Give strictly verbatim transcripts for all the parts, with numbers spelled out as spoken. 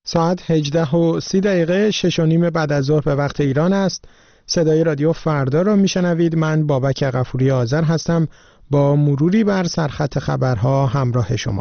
ساعت هجده و سی دقیقه شش و نیم بعد از ظهر به وقت ایران است. صدای رادیو فردا را میشنوید. من بابک غفوری آذر هستم با مروری بر سرخط خبرها همراه شما.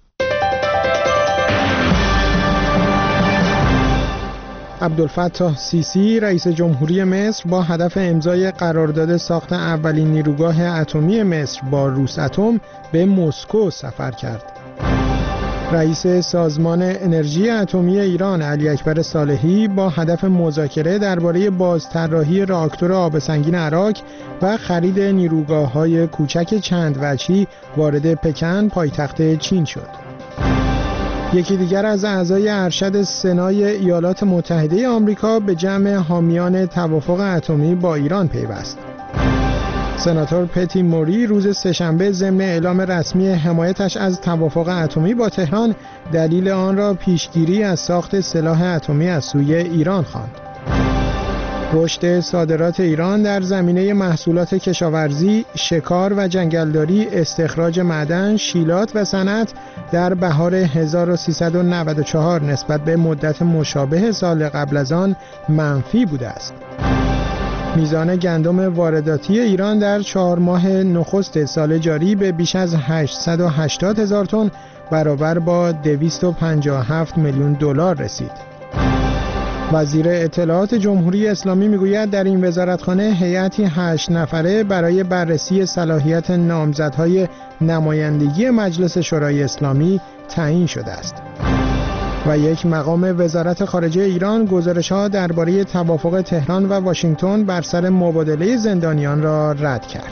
عبدالفتاح سیسی رئیس جمهوری مصر با هدف امضای قرارداد ساخت اولین نیروگاه اتمی مصر با روساتم به مسکو سفر کرد. رئیس سازمان انرژی اتمی ایران علی اکبر صالحی با هدف مذاکره درباره بازطراحی راکتور آب سنگین عراق و خرید نیروگاه‌های کوچک چند وجهی وارد پکن پایتخت چین شد. یکی دیگر از اعضای ارشد سنای ایالات متحده آمریکا به جمع حامیان توافق اتمی با ایران پیوست. سناتور پتی موری روز سه‌شنبه ضمن اعلام رسمی حمایتش از توافق اتمی با تهران دلیل آن را پیشگیری از ساخت سلاح اتمی از سوی ایران خواند. رشد صادرات ایران در زمینه محصولات کشاورزی، شکار و جنگلداری، استخراج معدن، شیلات و صنعت در بهار هزار و سیصد و نود و چهار نسبت به مدت مشابه سال قبل از آن منفی بوده است. میزان گندم وارداتی ایران در چهار ماه نخست سال جاری به بیش از هشتصد و هشتاد هزار تن برابر با دویست و پنجاه و هفت میلیون دلار رسید. وزیر اطلاعات جمهوری اسلامی میگوید در این وزارتخانه هیئتی هشت نفره برای بررسی صلاحیت نامزدهای نمایندگی مجلس شورای اسلامی تعیین شده است. و یک مقام وزارت خارجه ایران گزارش‌ها درباره توافق تهران و واشنگتن بر سر مبادله زندانیان را رد کرد.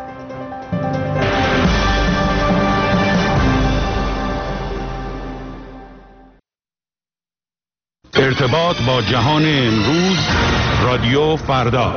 ارتباط با جهان امروز، رادیو فردا.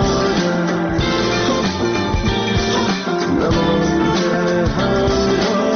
نمانده همراه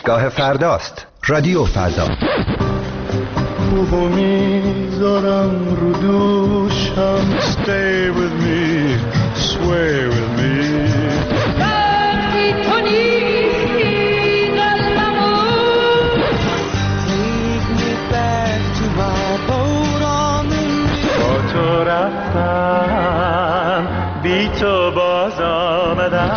ایستگاه فرداست. رادیو فردا. خوبو میذارم رو دوشم. Stay with me, sway with me. وقتی تو نیستی قلبمو Take me back to my boat on the river. با تو رفتم بی تو باز آمدم.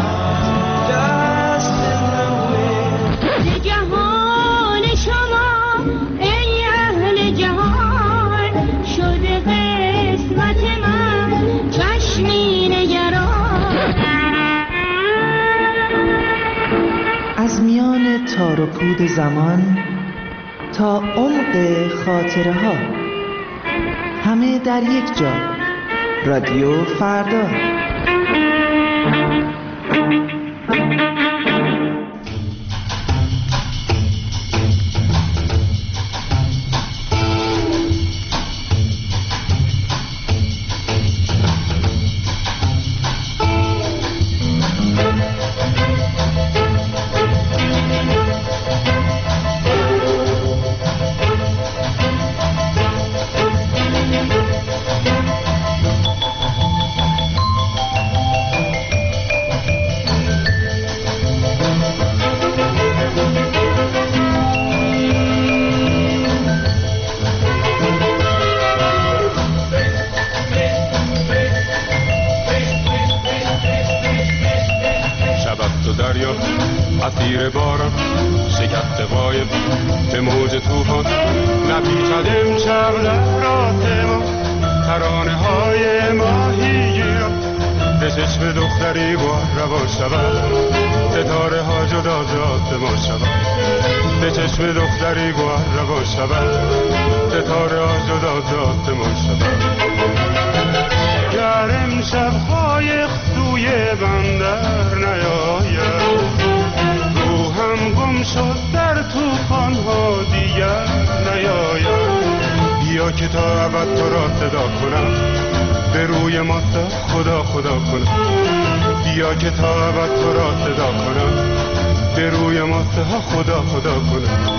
از میان تار و پود زمان تا عمق خاطره ها، همه در یک جا. رادیو فردا. اسیر باران شکست قایب به موج توفان نپیچد امشب لحظات ما ترانه های ماهیگیران به چشم دختری گوهر روان شود ستاره ها جدا ذات ما شود به چشم دختری گوهر روان شود ستاره ها جدا ذات ما شود گر امشب قایق سوی بندر نیاید روحم گم شد در طوفان ها دیگر نیاید بیا که تا ابد تو را صدا کنم به روی ماست خدا خدا کنم بیا که تا ابد تو را صدا کنم به روی ماست خدا خدا کنم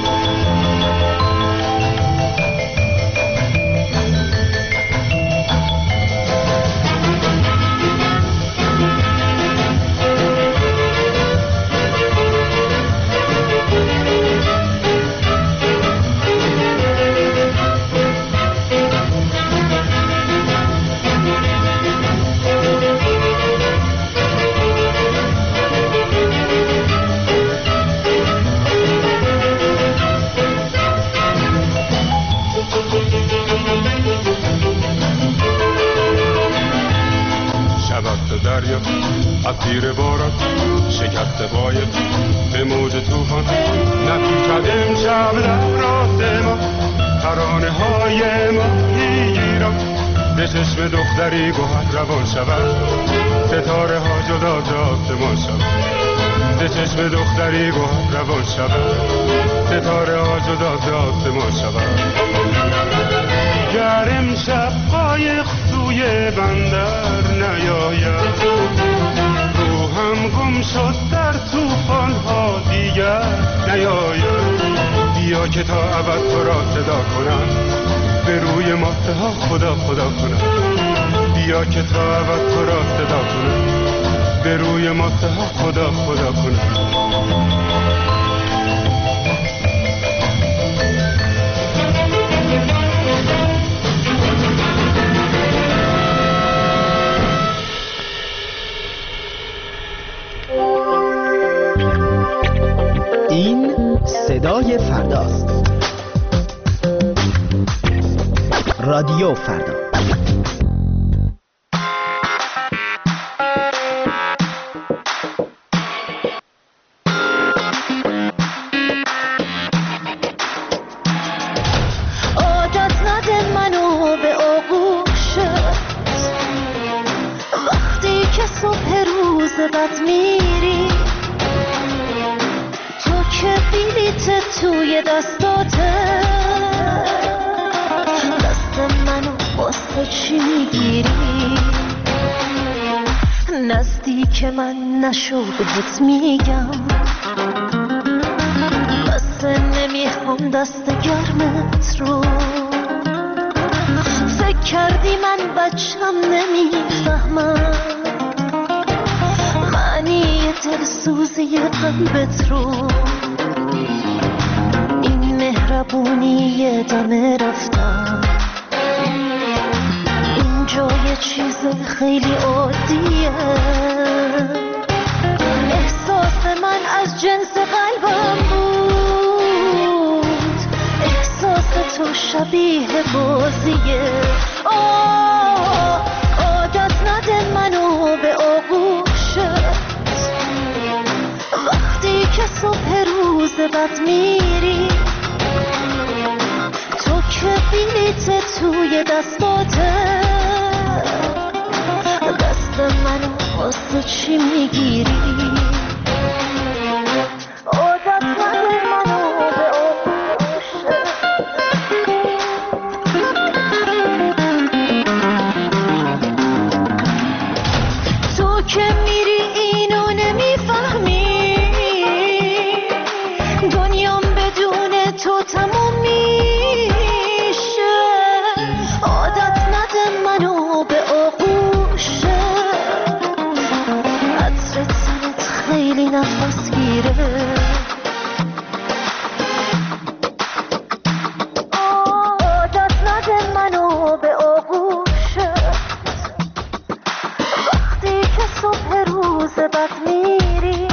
دریا اسیر باران شکست قایق به موج توفان نپیچد امشب لحظات ما ترانه های ماهیگیران به چشم دختری گوهر روان شود ستاره ها جدا ذات ما شود به چشم دختری گوهر روان شود ستاره ها جدا ذات ما شود گر امشب قایق سوی بندر نیاید روحم گم شد در طوفان ها دیگر نیاید بیا که تا ابد تو را صدا کنم به روی ماسته ها خدا خدا کنم بیا که تا ابد تو را صدا کنم به روی ماسته ها خدا خدا کنم این صدای فرداست. رادیو فردا. عادت نده منو به آغوشت وقتی که صبح روز بد میری که بلیت توی دستاته دست منو واسه چی میگیری نزدیک من نشو بهت میگم نمیخوام دست گرمت رو. فکر کردی من بچم نمیفهمم معنی دلسوزی قلبت رو. این مهربونی دم رفتم اینجا یه چیز خیلی عادیه. احساس من از جنس قلبم بود، احساس تو شبیه بازیه. آه عادت نده منو به آغوشت وقتی که صبح روز بد میری. تو که بلیت توی دستاته، دست منو واسه چی میگیری؟ عادت نده منو به آغوشت. تو که میری اینو نمیفهمی، دنیام بدون تو تموم میشه. عادت نده منو به آغوشت، عطر تنت خیلی نفس گیره. عادت نده منو به آغوشت وقتی که صبح روز بد میری.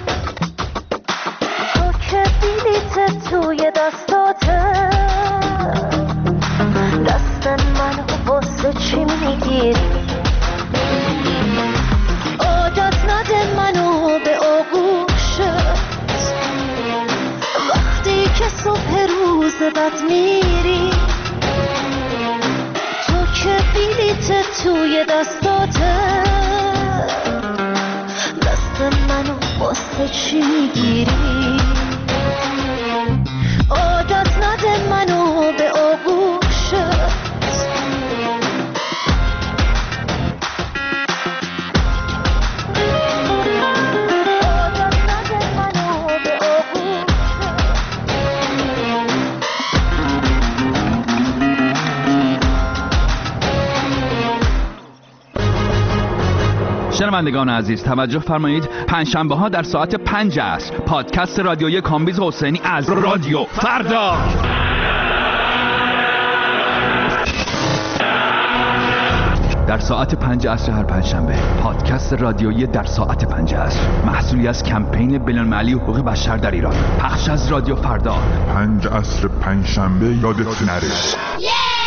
تو که بلیت توی دستاته، دست منو واسه چی میگیری؟ عادت نده منو به آغوشت وقتی که صبح روز بد میری. تو که بلیت توی دستاته، دست منو واسه چی میگیری؟ عادت نده منو به آغوشت. شنوندگان عزیز توجه فرمایید، پنجشنبه ها در ساعت پنج عصر پادکست رادیویی کامبیز حسینی از رادیو فردا. در ساعت پنج عصر هر پنجشنبه پادکست رادیویی در ساعت پنج عصر، محصولی از کمپین بین‌المللی حقوق بشر در ایران، پخش از رادیو فردا. پنج عصر پنجشنبه یادت نره.